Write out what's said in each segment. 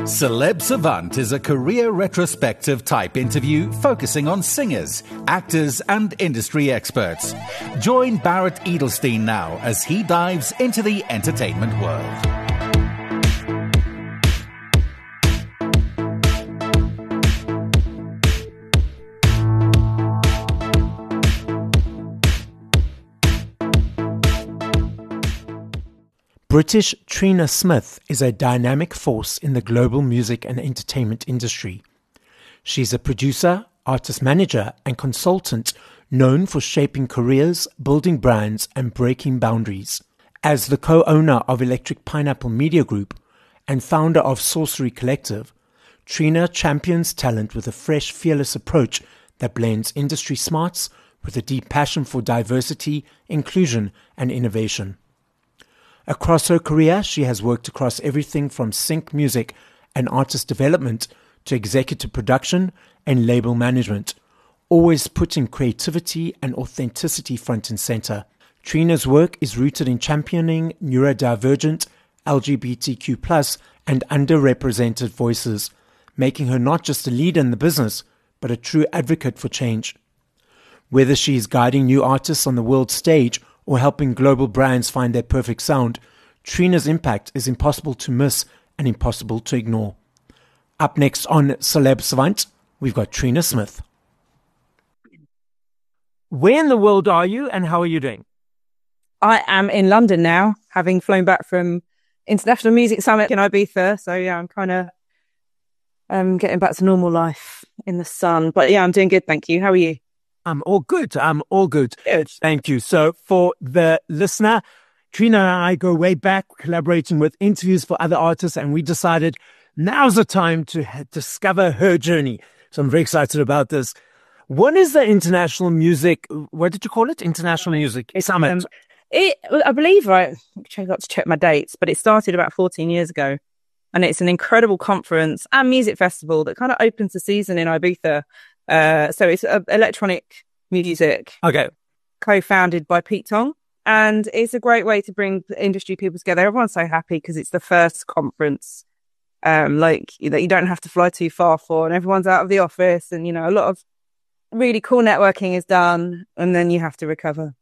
Celeb Savant is a career retrospective type interview focusing on singers, actors, and industry experts. Join Barrett Edelstein now as he dives into the entertainment world. British Trina Smith is a dynamic force in the global music and entertainment industry. She's a producer, artist manager, and consultant known for shaping careers, building brands, and breaking boundaries. As the co-owner of Electric Pineapple Media Group and founder of Sorcery Collective, Trina champions talent with a fresh, fearless approach that blends industry smarts with a deep passion for diversity, inclusion, and innovation. Across her career, she has worked across everything from sync music and artist development to executive production and label management, always putting creativity and authenticity front and center. Trina's work is rooted in championing neurodivergent, LGBTQ+, and underrepresented voices, making her not just a leader in the business, but a true advocate for change. Whether she is guiding new artists on the world stage or helping global brands find their perfect sound, Trina's impact is impossible to miss and impossible to ignore. Up next on Celeb Savant, we've got Trina Smith. Where in the world are you and how are you doing? I am in London now, having flown back from International Music Summit in Ibiza. So yeah, I'm kind of getting back to normal life in the sun. But yeah, I'm doing good, thank you. How are you? I'm all good. Good. Thank you. So for the listener, Trina and I go way back, collaborating with interviews for other artists, and we decided now's the time to discover her journey. So I'm very excited about this. What is the International Music, what did you call it? International Music Summit. I believe, right, I got to check my dates, but it started about 14 years ago. And it's an incredible conference and music festival that kind of opens the season in Ibiza. So it's electronic music. Okay. Co-founded by Pete Tong. And it's a great way to bring industry people together. Everyone's so happy because it's the first conference, that you don't have to fly too far for, and everyone's out of the office, and, a lot of really cool networking is done, and then you have to recover.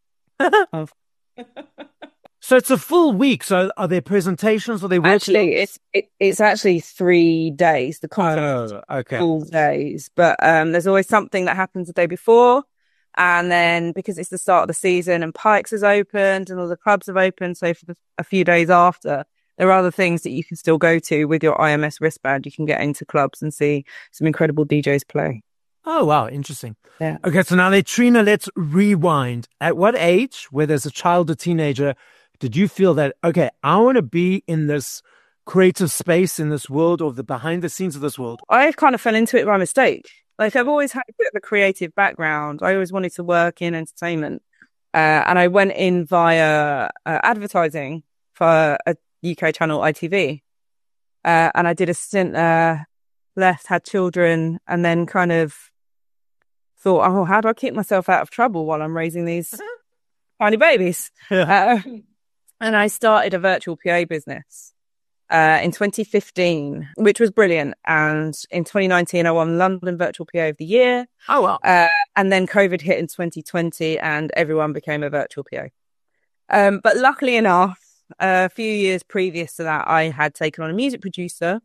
So it's a full week. So are there presentations or they actually it's actually 3 days. The conference full days, but there's always something that happens the day before, and then because it's the start of the season and Pikes has opened and all the clubs have opened, so for a few days after, there are other things that you can still go to with your IMS wristband. You can get into clubs and see some incredible DJs play. Oh wow, interesting. Yeah. Okay, so now Trina, let's rewind. At what age, whether as a child or teenager, did you feel that, okay, I want to be in this creative space, in this world, or the behind the scenes of this world? I kind of fell into it by mistake. Like, I've always had a bit of a creative background. I always wanted to work in entertainment. And I went in via advertising for a UK channel, ITV. And I did a stint there, left, had children, and then kind of thought, how do I keep myself out of trouble while I'm raising these tiny babies? And I started a virtual PA business in 2015, which was brilliant. And in 2019, I won London Virtual PA of the Year. Oh, wow. And then COVID hit in 2020 and everyone became a virtual PA. But luckily enough, a few years previous to that, I had taken on a music producer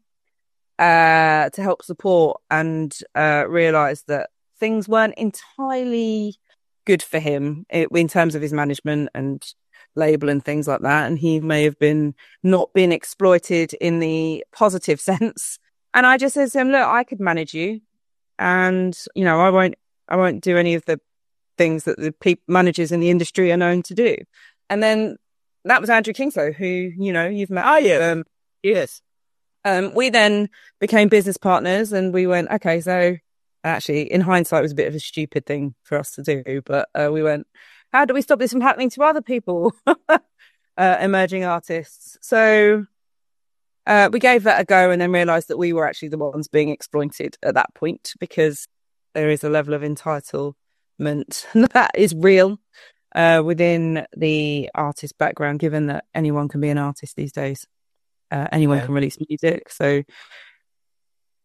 to help support, and realised that things weren't entirely good for him in terms of his management and label and things like that, and he may have not been exploited in the positive sense. And I just said to him, look, I could manage you, and I won't do any of the things that the managers in the industry are known to do. And then that was Andrew Kingslow, who you've met. Oh yeah. Yes. We then became business partners, and we went, okay, so actually in hindsight it was a bit of a stupid thing for us to do, but we went, how do we stop this from happening to other people, emerging artists? So we gave that a go, and then realised that we were actually the ones being exploited at that point, because there is a level of entitlement that is real within the artist background, given that anyone can be an artist these days. Anyone can release music. So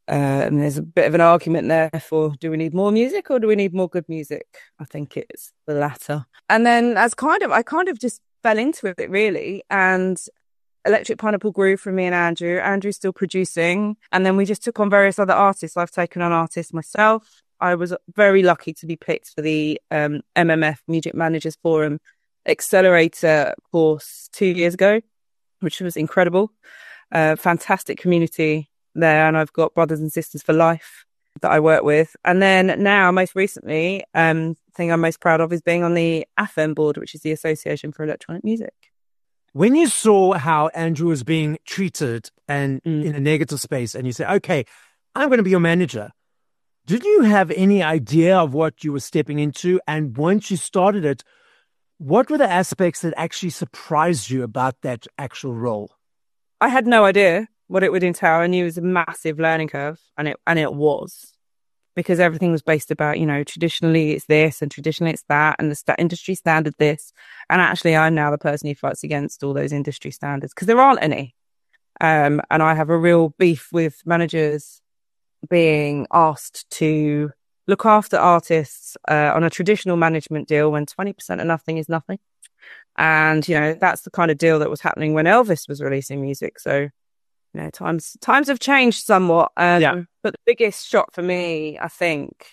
And there's a bit of an argument there for, do we need more music or do we need more good music? I think it's the latter. And then I kind of just fell into it really. And Electric Pineapple grew from me and Andrew. Andrew's still producing. And then we just took on various other artists. I've taken on artists myself. I was very lucky to be picked for the MMF Music Managers Forum Accelerator course 2 years ago, which was incredible. Fantastic community there, and I've got brothers and sisters for life that I work with. And then now, most recently, thing I'm most proud of is being on the AFEM board, which is the Association for Electronic Music. When you saw how Andrew was being treated and in a negative space, and you said, okay, I'm going to be your manager, did you have any idea of what you were stepping into? And once you started it, what were the aspects that actually surprised you about that actual role? I had no idea what it would entail. I knew it was a massive learning curve, and it was, because everything was based about, traditionally it's this and traditionally it's that, and the industry standard this. And actually, I'm now the person who fights against all those industry standards because there aren't any. And I have a real beef with managers being asked to look after artists on a traditional management deal when 20% of nothing is nothing. And, that's the kind of deal that was happening when Elvis was releasing music. So, times have changed somewhat. But the biggest shock for me, I think,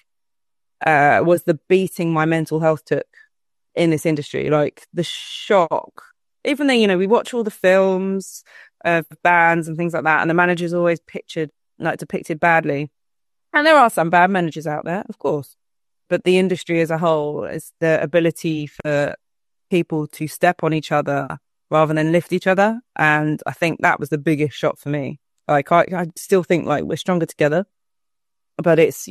was the beating my mental health took in this industry. Like the shock, even though, we watch all the films of bands and things like that, and the manager's always depicted badly. And there are some bad managers out there, of course. But the industry as a whole is the ability for people to step on each other rather than lift each other. And I think that was the biggest shock for me. Like, I still think like we're stronger together, but it's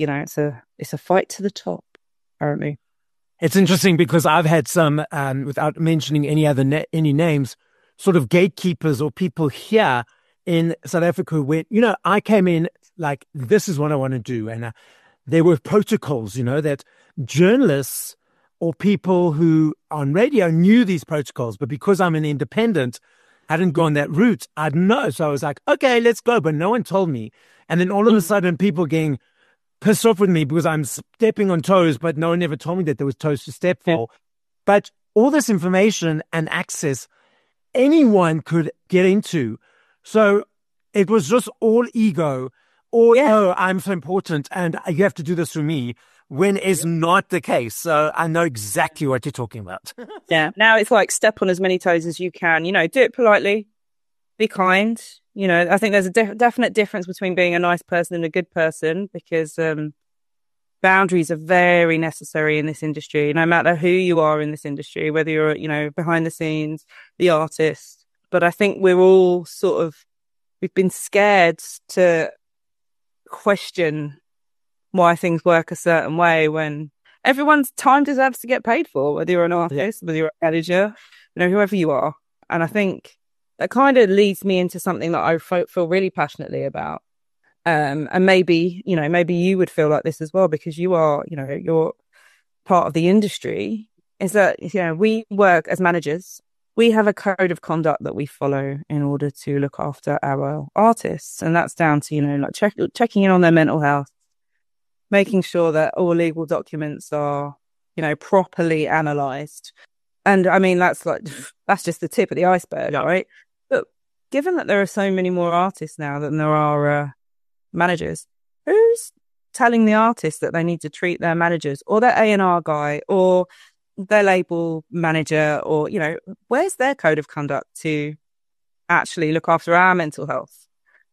a fight to the top, apparently. It's interesting because I've had some, without mentioning any names, sort of gatekeepers or people here in South Africa where, I came in like, this is what I want to do. And there were protocols, that journalists or people who on radio knew these protocols, but because I'm an independent, hadn't gone that route, I didn't know. So I was like, okay, let's go. But no one told me. And then all of a sudden people getting pissed off with me because I'm stepping on toes, but no one ever told me that there was toes to step for. But all this information and access, anyone could get into. So it was just all ego, or, oh, I'm so important and you have to do this for me, when is not the case. So I know exactly what you're talking about. Yeah. Now it's like step on as many toes as you can, do it politely, be kind. I think there's a definite difference between being a nice person and a good person, because boundaries are very necessary in this industry, no matter who you are in this industry, whether you're, behind the scenes, the artist. But I think we're all we've been scared to question why things work a certain way when everyone's time deserves to get paid for, whether you're an artist, whether you're a manager, whoever you are. And I think that kind of leads me into something that I feel really passionately about. And maybe you would feel like this as well, because you are, you're part of the industry, is that, we work as managers. We have a code of conduct that we follow in order to look after our artists. And that's down to, checking in on their mental health, making sure that all legal documents are, properly analysed. And I mean, that's just the tip of the iceberg, right? But given that there are so many more artists now than there are managers, who's telling the artists that they need to treat their managers or their A&R guy or their label manager, or, where's their code of conduct to actually look after our mental health?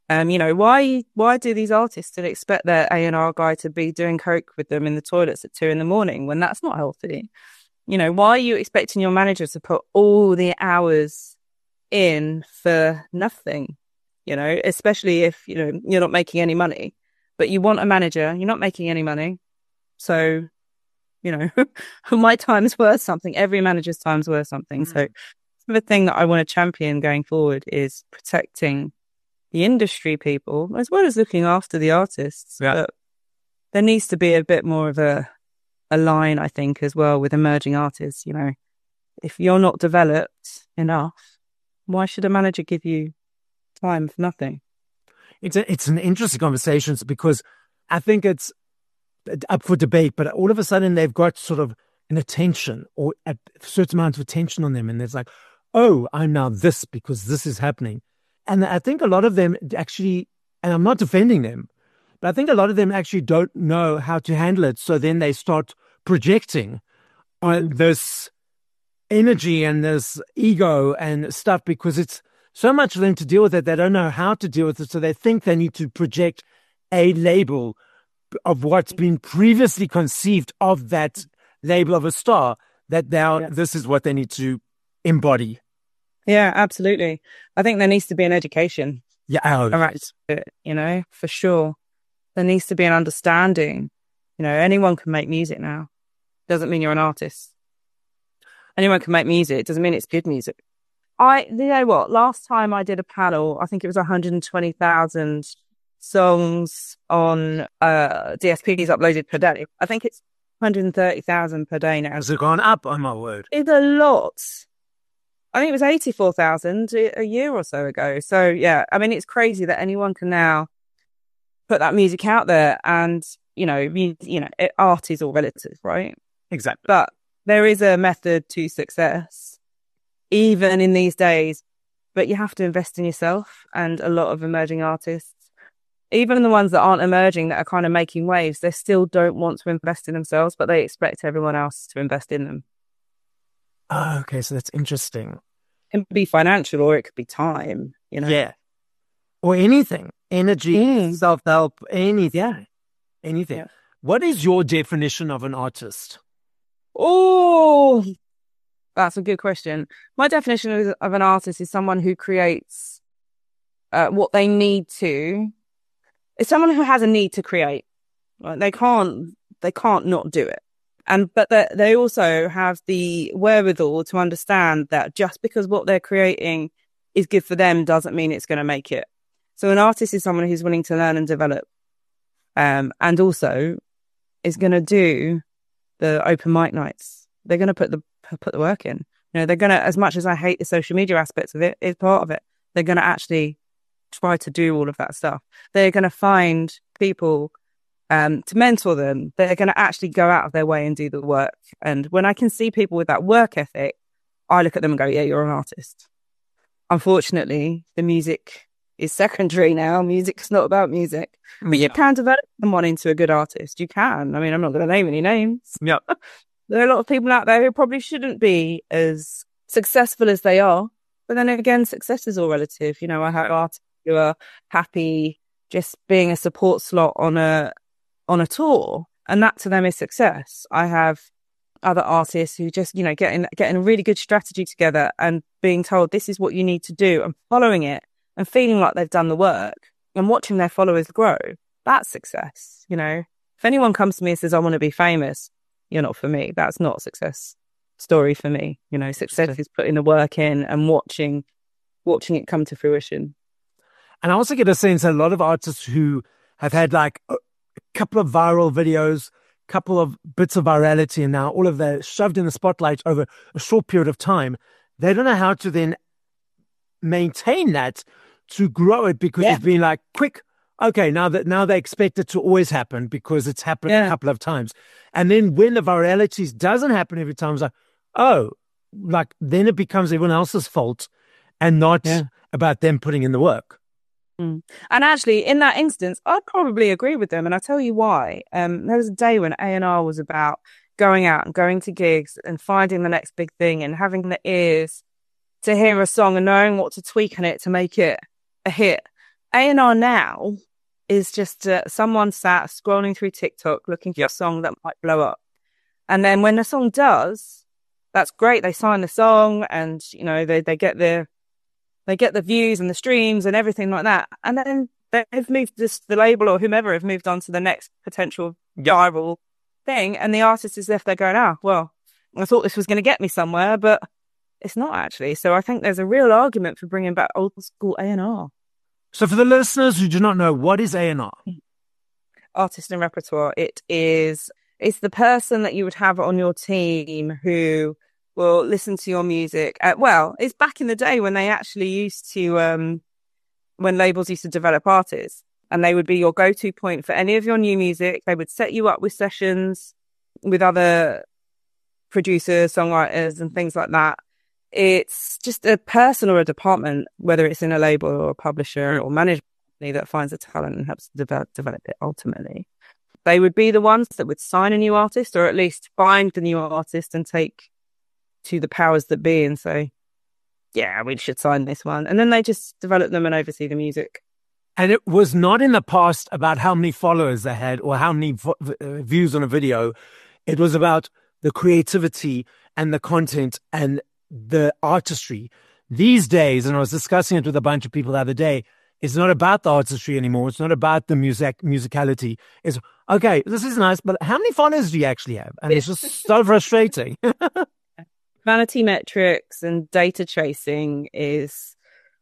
Why do these artists still expect their A&R guy to be doing coke with them in the toilets at 2 a.m. when that's not healthy? Why are you expecting your manager to put all the hours in for nothing? Especially if, you're not making any money, but you want a manager, you're not making any money. So, my time's worth something. Every manager's time's worth something. So the thing that I want to champion going forward is protecting the industry people as well as looking after the artists. Yeah. But there needs to be a bit more of a line, I think, as well with emerging artists. If you're not developed enough, why should a manager give you time for nothing? It's an interesting conversation because I think it's up for debate, but all of a sudden they've got sort of an attention or a certain amount of attention on them. And it's like, oh, I'm now this because this is happening. And I think a lot of them actually, and I'm not defending them, but I think a lot of them actually don't know how to handle it. So then they start projecting this energy and this ego and stuff because it's so much for them to deal with it. They don't know how to deal with it. So they think they need to project a label of what's been previously conceived of that label of a star, that now this is what they need to embody. Yeah, absolutely. I think there needs to be an education. Yeah, for sure. There needs to be an understanding. Anyone can make music now. Doesn't mean you're an artist. Anyone can make music. Doesn't mean it's good music. You know what? Last time I did a panel, I think it was 120,000 songs on DSPs uploaded per day. I think it's 130,000 per day now. Has it gone up? Oh my word. It's a lot. I think it was 84,000 a year or so ago. So yeah, I mean, it's crazy that anyone can now put that music out there, and art is all relative, right? Exactly. But there is a method to success, even in these days. But you have to invest in yourself, and a lot of emerging artists, even the ones that aren't emerging, that are kind of making waves, they still don't want to invest in themselves, but they expect everyone else to invest in them. Oh, okay. So that's interesting. It can be financial, or it could be time, Yeah. Or anything. Energy, self-help, anything. Yeah. Anything. Yeah. What is your definition of an artist? Oh, that's a good question. My definition of an artist is someone who creates what they need to. It's someone who has a need to create. Right? They can't not do it. But they also have the wherewithal to understand that just because what they're creating is good for them doesn't mean it's going to make it. So an artist is someone who's willing to learn and develop, and also is going to do the open mic nights. They're going to put the work in. They're going to, as much as I hate the social media aspects of it, it's part of it. They're going to actually try to do all of that stuff. They're going to find people to mentor them. They're going to actually go out of their way and do the work. And when I can see people with that work ethic, I look at them and go, yeah, you're an artist. Unfortunately, the music is secondary now. Music's not about music. But you can develop someone into a good artist. You can. I mean, I'm not going to name any names. Yeah. There are a lot of people out there who probably shouldn't be as successful as they are. But then again, success is all relative. I have artists who are happy just being a support slot on a tour, and that to them is success. I have other artists who just, getting a really good strategy together and being told this is what you need to do and following it and feeling like they've done the work and watching their followers grow. That's success. If anyone comes to me and says, I want to be famous, you're not for me. That's not a success story for me. Success is putting the work in and watching it come to fruition. And I also get a sense that a lot of artists who have had like a couple of viral videos, couple of bits of virality, and now all of that shoved in the spotlight over a short period of time, they don't know how to then maintain that to grow it, because it's been like quick. Okay, now they expect it to always happen because it's happened a couple of times. And then when the virality doesn't happen every time, it's like, then it becomes everyone else's fault and not about them putting in the work. And actually, in that instance, I'd probably agree with them. And I'll tell you why. There was a day when A&R was about going out and going to gigs and finding the next big thing and having the ears to hear a song and knowing what to tweak on it to make it a hit. A&R now is just someone sat scrolling through TikTok looking for a song that might blow up. And then when the song does, that's great. They sign the song and, they get the views and the streams and everything like that. And then they've moved the label or whomever have moved on to the next potential viral thing. And the artist is left there going, well, I thought this was going to get me somewhere, but it's not actually. So I think there's a real argument for bringing back old school A&R. So for the listeners who do not know, what is A&R? Artist and repertoire. It's the person that you would have on your team who will listen to your music. It's back in the day when they actually used to when labels used to develop artists, and they would be your go-to point for any of your new music. They would set you up with sessions with other producers, songwriters, and things like that. It's just a person or a department, whether it's in a label or a publisher or management company, that finds a talent and helps develop it ultimately. They would be the ones that would sign a new artist, or at least find the new artist and take to the powers that be and say, yeah, we should sign this one. And then they just develop them and oversee the music. And it was not in the past about how many followers they had or how many views on a video. It was about the creativity and the content and the artistry. These days, and I was discussing it with a bunch of people the other day, it's not about the artistry anymore. It's not about the musicality. It's, okay, this is nice, but how many followers do you actually have? And it's just so frustrating. Vanity metrics and data chasing is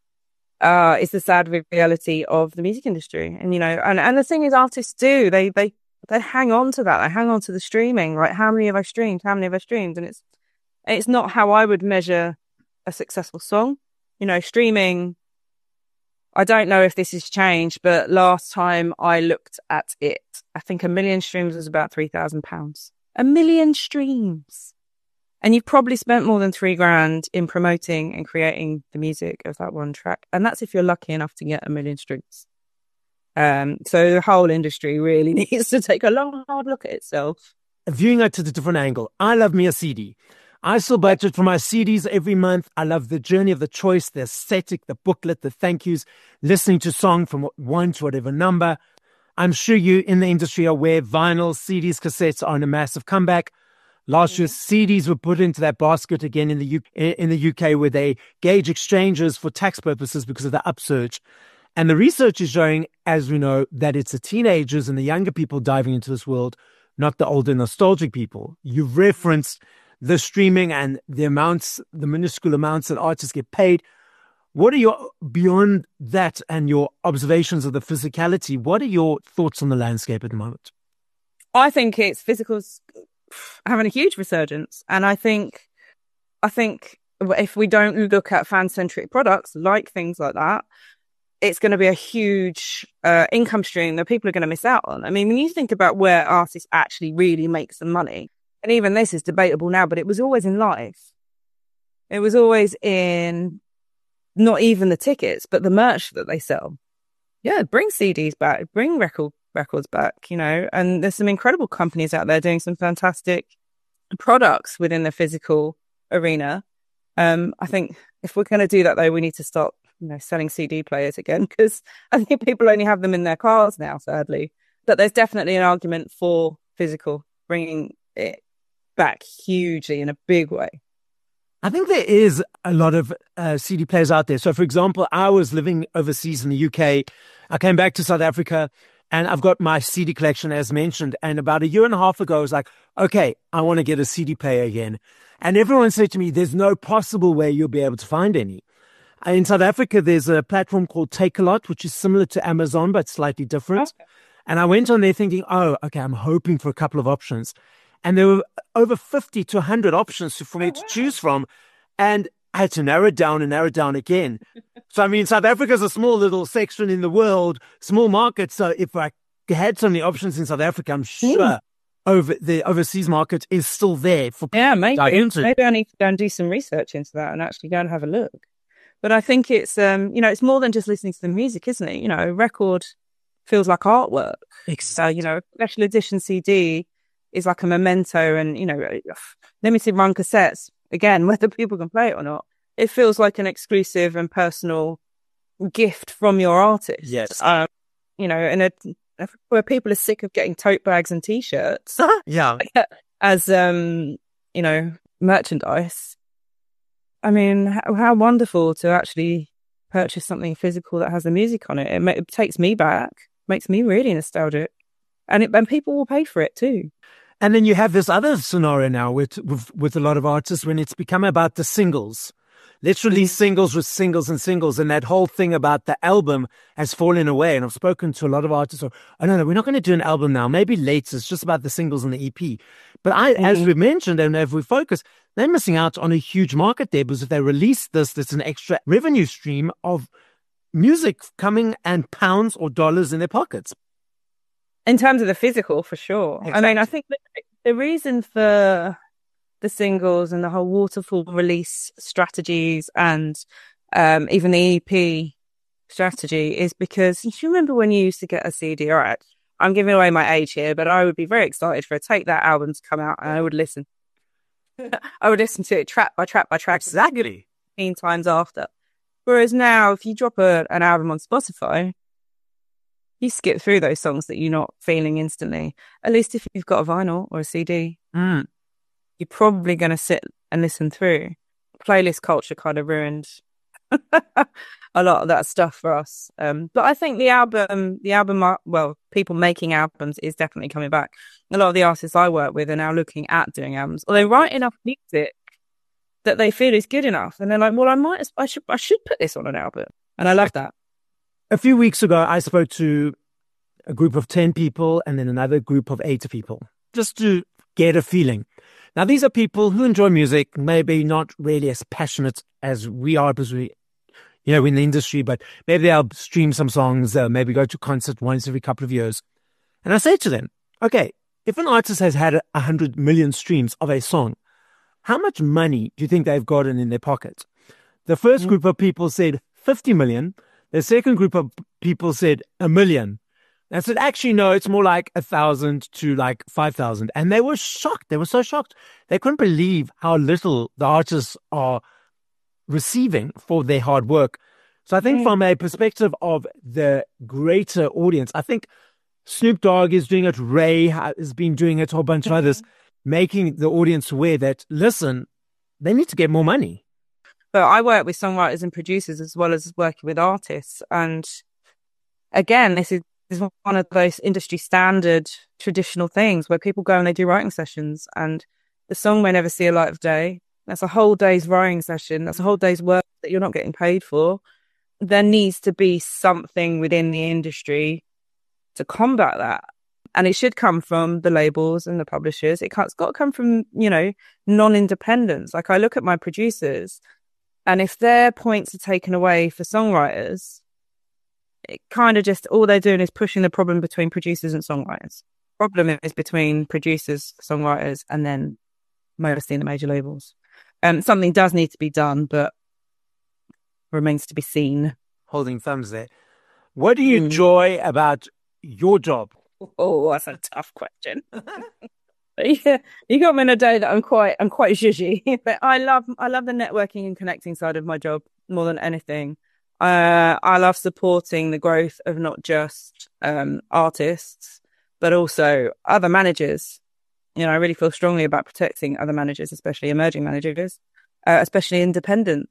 the sad reality of the music industry. And, you know, and the thing is, artists do, they hang on to that. They hang on to the streaming, right? How many have I streamed? How many have I streamed? And it's not how I would measure a successful song. You know, streaming, I don't know if this has changed, but last time I looked at it, I think 1 million streams was about £3,000. 1 million streams. And you've probably spent more than $3,000 in promoting and creating the music of that one track. And that's if you're lucky enough to get 1 million streams. So the whole industry really needs to take a long, hard look at itself. Viewing it to the different angle. I love me a CD. I still budget for my CDs every month. I love the journey of the choice, the aesthetic, the booklet, the thank yous, listening to song from one to whatever number. I'm sure you in the industry are aware vinyl, CDs, cassettes are in a massive comeback. Last year, CDs were put into that basket again in the UK, where they gauge exchanges for tax purposes because of the upsurge. And the research is showing, as we know, that it's the teenagers and the younger people diving into this world, not the older nostalgic people. You've referenced the streaming and the minuscule amounts that artists get paid. What are your, beyond that and your observations of the physicality, what are your thoughts on the landscape at the moment? I think it's physical's having a huge resurgence. And I think if we don't look at fan-centric products like things like that, it's going to be a huge income stream that people are going to miss out on. I mean, when you think about where artists actually really make some money, and even this is debatable now, but it was always in live. It was always in not even the tickets, but the merch that they sell. Yeah, bring CDs back, bring records back, you know, and there's some incredible companies out there doing some fantastic products within the physical arena. I think if we're going to do that, though, we need to start, you know, selling CD players again, because I think people only have them in their cars now, sadly. But there's definitely an argument for physical, bringing it back hugely in a big way. I think there is a lot of CD players out there. So, for example, I was living overseas in the UK. I came back to South Africa and I've got my CD collection, as mentioned. And about 1.5 years ago, I was like, okay, I want to get a CD player again. And everyone said to me, there's no possible way you'll be able to find any. In South Africa, there's a platform called Takealot, which is similar to Amazon, but slightly different. Okay. And I went on there thinking, oh, okay, I'm hoping for a couple of options. And there were over 50 to 100 options for me to choose from. And I had to narrow it down again. So, I mean, South Africa is a small little section in the world, small market. So if I had so many options in South Africa, I'm sure the overseas market is still there for people. Yeah, maybe I need to go and do some research into that and actually go and have a look. But I think it's, you know, it's more than just listening to the music, isn't it? You know, a record feels like artwork. So, you know, a special edition CD is like a memento, and, you know, limited run cassettes, again, whether people can play it or not, it feels like an exclusive and personal gift from your artist. Yes. You know, where people are sick of getting tote bags and T-shirts. Yeah. As, you know, merchandise. I mean, how wonderful to actually purchase something physical that has the music on it. It takes me back, makes me really nostalgic. And people will pay for it too. And then you have this other scenario now with a lot of artists when it's become about the singles. Let's release singles with singles and singles. And that whole thing about the album has fallen away. And I've spoken to a lot of artists. Oh, no, we're not going to do an album now. Maybe later. It's just about the singles and the EP. But as we mentioned, and if we focus, they're missing out on a huge market there, because if they release this, there's an extra revenue stream of music coming and pounds or dollars in their pockets. In terms of the physical, for sure. Exactly. I mean, I think the reason for the singles and the whole waterfall release strategies and even the EP strategy is because you remember when you used to get a CD. All right, I'm giving away my age here, but I would be very excited for Take That album to come out, and I would listen. I would listen to it track by track by track, Exactly 15 times after. Whereas now, if you drop an album on Spotify, you skip through those songs that you're not feeling instantly. At least if you've got a vinyl or a CD, you're probably going to sit and listen through. Playlist culture kind of ruined a lot of that stuff for us. But I think the album, well, people making albums is definitely coming back. A lot of the artists I work with are now looking at doing albums, or they write enough music that they feel is good enough, and they're like, "Well, I should put this on an album," and I love that. A few weeks ago, I spoke to a group of 10 people and then another group of 8 people, just to get a feeling. Now, these are people who enjoy music, maybe not really as passionate as we are, because we, in the industry, but maybe they'll stream some songs, maybe go to a concert once every couple of years. And I say to them, okay, if an artist has had 100 million streams of a song, how much money do you think they've gotten in their pocket? The first group of people said 50 million. The second group of people said 1 million. I said, actually, no, it's more like 1,000 to like 5,000. And they were shocked. They were so shocked. They couldn't believe how little the artists are receiving for their hard work. So I think from a perspective of the greater audience, I think Snoop Dogg is doing it. Ray has been doing it, a whole bunch of others, making the audience aware that, listen, they need to get more money. But I work with songwriters and producers as well as working with artists. And again, this is one of those industry standard traditional things where people go and they do writing sessions, and the song may never see a light of day. That's a whole day's writing session. That's a whole day's work that you're not getting paid for. There needs to be something within the industry to combat that. And it should come from the labels and the publishers. It's got to come from, non-independents. Like, I look at my producers, and if their points are taken away for songwriters, it kind of just, all they're doing is pushing the problem between producers and songwriters. Problem is between producers, songwriters, and then mostly in the major labels. Something does need to be done, but remains to be seen. Holding thumbs there. What do you enjoy about your job? Oh, that's a tough question. Yeah, you got me in a day that I'm quite zhuzhy, but I love the networking and connecting side of my job more than anything. I love supporting the growth of not just artists, but also other managers. I really feel strongly about protecting other managers, especially emerging managers, especially independent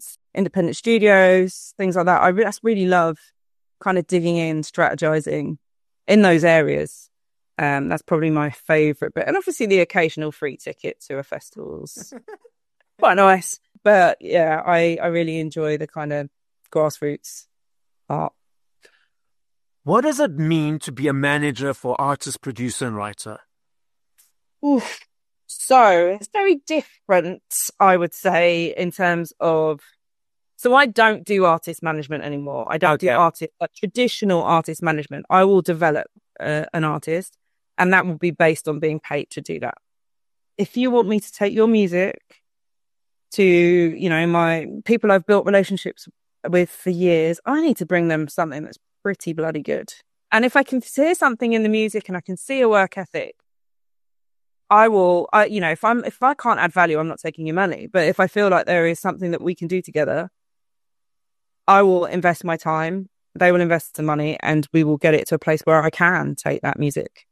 studios, things like that. I just really love kind of digging in, strategizing in those areas. That's probably my favourite bit. And obviously the occasional free ticket to a festival's quite nice. But yeah, I really enjoy the kind of grassroots art. What does it mean to be a manager for artist, producer and writer? Oof. So it's very different, I would say, in terms of... So I don't do artist management anymore. I don't do traditional artist management. I will develop an artist, and that will be based on being paid to do that. If you want me to take your music to, my people I've built relationships with for years, I need to bring them something that's pretty bloody good. And if I can hear something in the music and I can see a work ethic, I will, if I can't add value, I'm not taking your money. But if I feel like there is something that we can do together, I will invest my time, they will invest some money, and we will get it to a place where I can take that music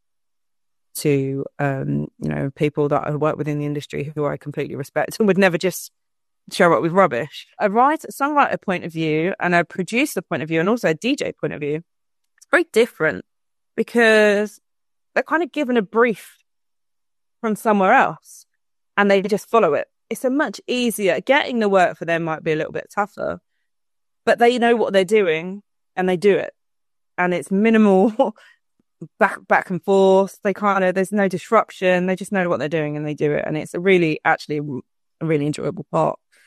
to, people that I work with in the industry who I completely respect and would never just show up with rubbish. A songwriter point of view and a producer point of view and also a DJ point of view, it's very different because they're kind of given a brief from somewhere else and they just follow it. It's a much easier, getting the work for them might be a little bit tougher, but they know what they're doing and they do it. And it's minimal back and forth. There's no disruption. They just know what they're doing and they do it. And it's a really enjoyable part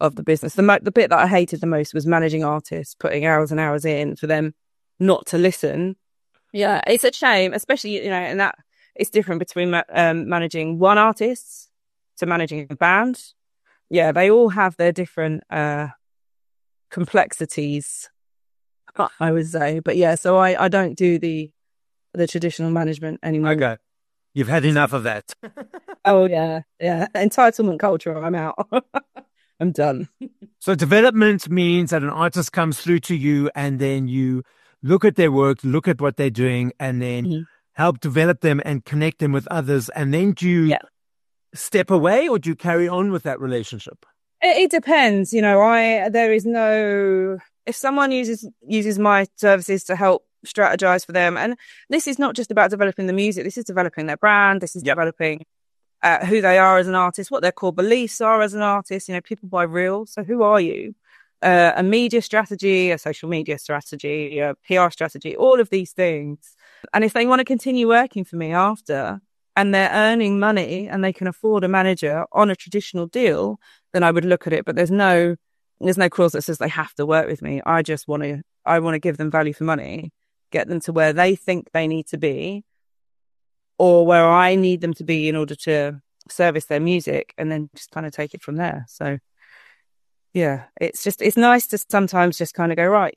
of the business. The bit that I hated the most was managing artists, putting hours and hours in for them not to listen. Yeah, it's a shame, especially, and that it's different between managing one artist to managing a band. Yeah, they all have their different complexities, I would say. But yeah, so I don't do the traditional management anymore. Okay. You've had enough of that. Oh, yeah. Entitlement culture, I'm out. I'm done. So development means that an artist comes through to you and then you look at their work, look at what they're doing, and then help develop them and connect them with others. And then do you step away or do you carry on with that relationship? It depends. There is no... If someone uses my services to help strategize for them, and this is not just about developing the music, this is developing their brand, this is developing who they are as an artist, what their core beliefs are as an artist. People buy real. So who are you? A media strategy, a social media strategy, a PR strategy, all of these things. And if they want to continue working for me after, and they're earning money and they can afford a manager on a traditional deal, then I would look at it. But there's no clause that says they have to work with me. I want to give them value for money, get them to where they think they need to be, or where I need them to be in order to service their music, and then just kind of take it from there. So yeah, it's nice to sometimes just kind of go, right,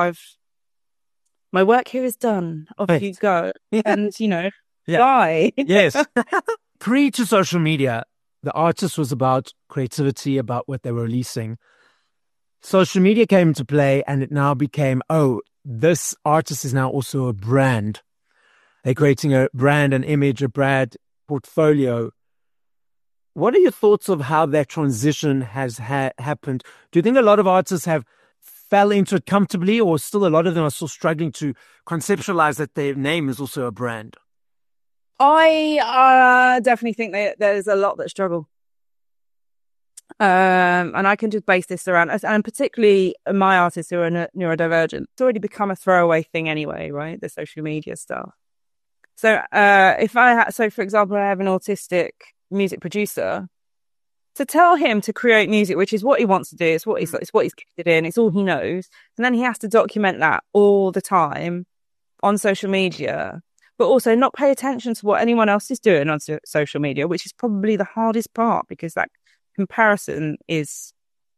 my work here is done. Off you go. And, bye. Yes. Pre to social media, the artist was about creativity, about what they were releasing. Social media came into play and it now became, this artist is now also a brand. They're creating a brand, an image, a brand portfolio. What are your thoughts of how that transition has happened? Do you think a lot of artists have fell into it comfortably, or still a lot of them are still struggling to conceptualize that their name is also a brand? I definitely think that there's a lot that struggle. And I can just base this around, and particularly my artists who are neurodivergent, it's already become a throwaway thing anyway, right? The social media stuff. So for example, I have an autistic music producer. To tell him to create music, which is what he wants to do, it's what he's gifted in, it's all he knows, and then he has to document that all the time on social media, but also not pay attention to what anyone else is doing on social media, which is probably the hardest part, because that comparison is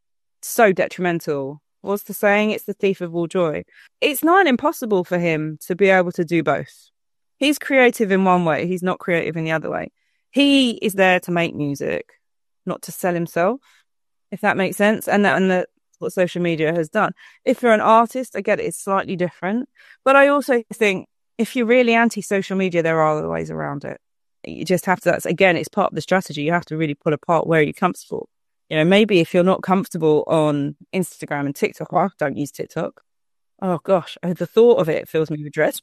so detrimental. What's the saying? It's the thief of all joy. It's not impossible for him to be able to do both. He's creative in one way, he's not creative in the other way. He is there to make music, not to sell himself, if that makes sense. And that's what social media has done. If you're an artist, I get it, it's slightly different. But I also think if you're really anti-social media, there are other ways around it. You just have to, it's part of the strategy. You have to really pull apart where you're comfortable. Maybe if you're not comfortable on Instagram and TikTok, I don't use TikTok. Oh gosh, the thought of it fills me with dread.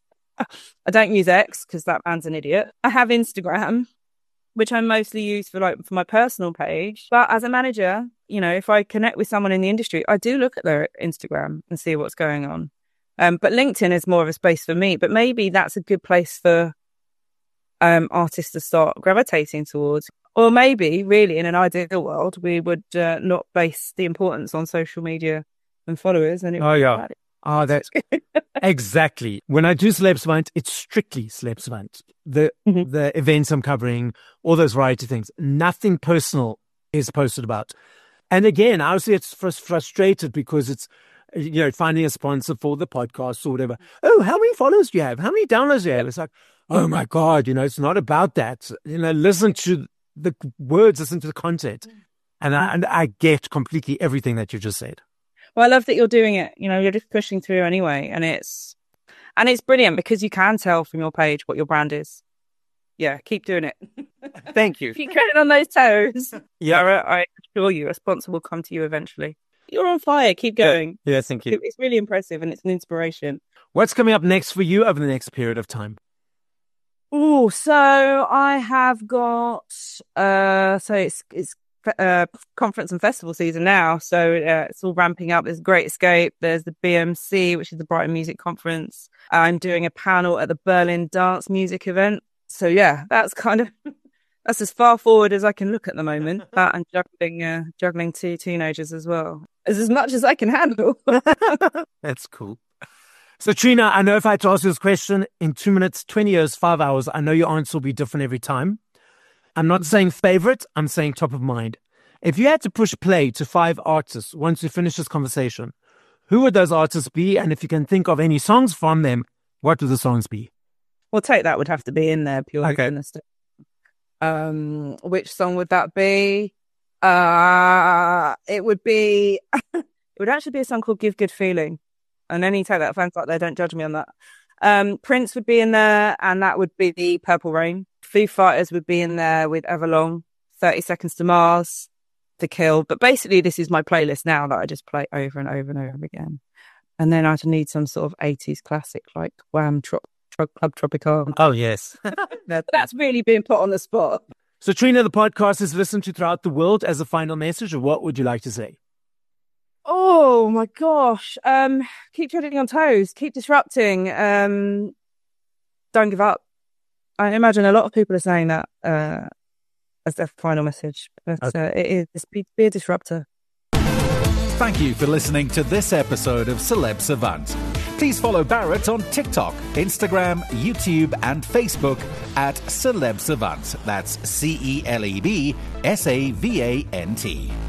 I don't use X because that man's an idiot. I have Instagram, which I mostly use for my personal page. But as a manager, if I connect with someone in the industry, I do look at their Instagram and see what's going on. But LinkedIn is more of a space for me. But maybe that's a good place for artists to start gravitating towards. Or maybe, really, in an ideal world, we would not base the importance on social media and followers. And that's exactly. When I do Celebsvant, it's strictly Celebsvant. The events I'm covering, all those variety things, nothing personal is posted about. And again, obviously it's frustrated because it's, finding a sponsor for the podcast or whatever. Oh, how many followers do you have? How many downloads do you have? It's like, oh my God, it's not about that. Listen to the words, listen to the content. And I get completely everything that you just said. Well, I love that you're doing it. You're just pushing through anyway. And it's brilliant because you can tell from your page what your brand is. Yeah, keep doing it. Thank you. Keep treading on those toes. Yeah. I assure you, a sponsor will come to you eventually. You're on fire. Keep going. Yeah, thank you. It's really impressive and it's an inspiration. What's coming up next for you over the next period of time? Oh, so I have got, it's conference and festival season now. So it's all ramping up. There's Great Escape. There's the BMC, which is the Brighton Music Conference. I'm doing a panel at the Berlin Dance Music event. So yeah, that's kind of That's as far forward as I can look at the moment. That and juggling 2 teenagers as well. As much as I can handle. That's cool. So, Trina, I know if I had to ask you this question in 2 minutes, 20 years, 5 hours, I know your answer will be different every time. I'm not saying favorite, I'm saying top of mind. If you had to push play to 5 artists once we finish this conversation, who would those artists be? And if you can think of any songs from them, what would the songs be? Well, Take That would have to be in there, purely from the stage. Which song would that be? It would be, it would actually be a song called Give Good Feeling. And any Take That fans out there, don't judge me on that. Prince would be in there, and that would be the Purple Rain. Foo Fighters would be in there with Everlong, 30 Seconds to Mars, The Kill. But basically, this is my playlist now that I just play over and over and over again. And then I'd need some sort of 80s classic like Wham! Club Tropicale. Oh, yes. That's really being put on the spot. So, Trina, the podcast is listened to throughout the world. As a final message, or what would you like to say? Oh, my gosh. Keep treading on toes. Keep disrupting. Don't give up. I imagine a lot of people are saying that as their final message. But it is be a disruptor. Thank you for listening to this episode of Celeb Savant. Please follow Barrett on TikTok, Instagram, YouTube, and Facebook at Celeb Savant. That's CelebSavant.